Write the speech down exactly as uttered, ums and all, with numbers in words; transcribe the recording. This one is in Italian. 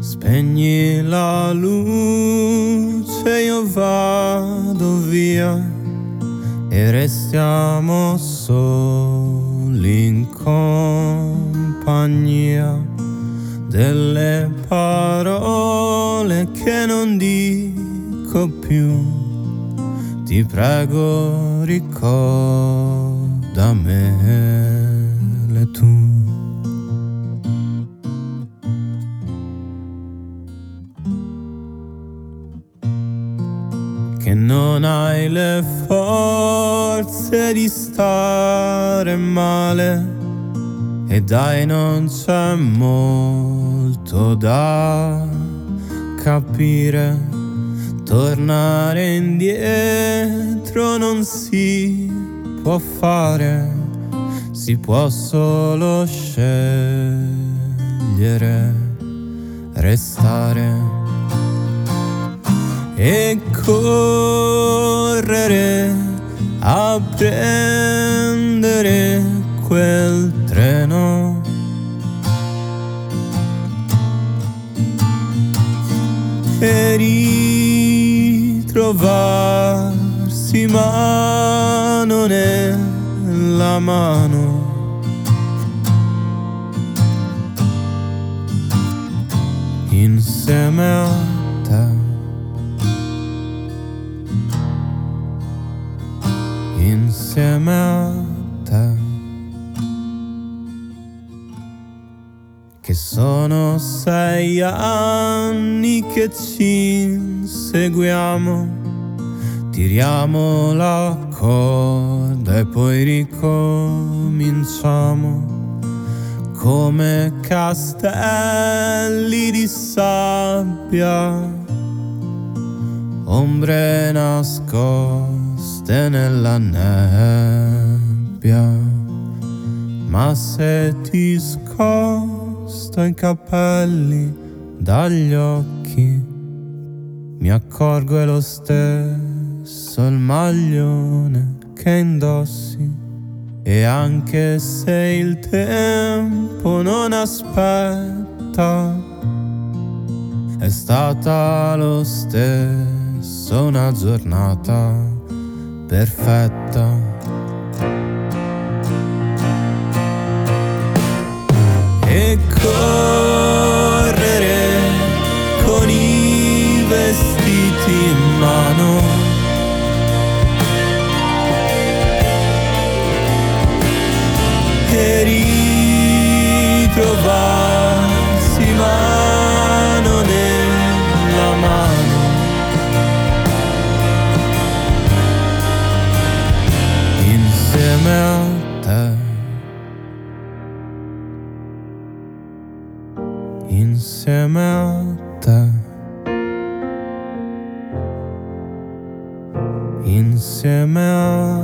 Spegni la luce, io vado via e restiamo soli in compagnia delle parole che non dico più. Ti prego, ricordamele tu. Che non hai le forze di stare male e dai, non c'è molto da capire. Tornare indietro non si può fare, si può solo scegliere restare e correre a prendere quel treno. E ritrovarsi mano nella mano insieme a te, insieme a te. Che sono sei anni che ci inseguiamo, tiriamo la corda e poi ricominciamo come castelli di sabbia, ombre nascoste nella nebbia. Ma se ti scopri sto i capelli dagli occhi, mi accorgo è lo stesso il maglione che indossi. E anche se il tempo non aspetta, è stata lo stesso una giornata perfetta. E correre con i vestiti in mano, e ritrovarsi mano nella mano insieme a te, insieme a te, insieme a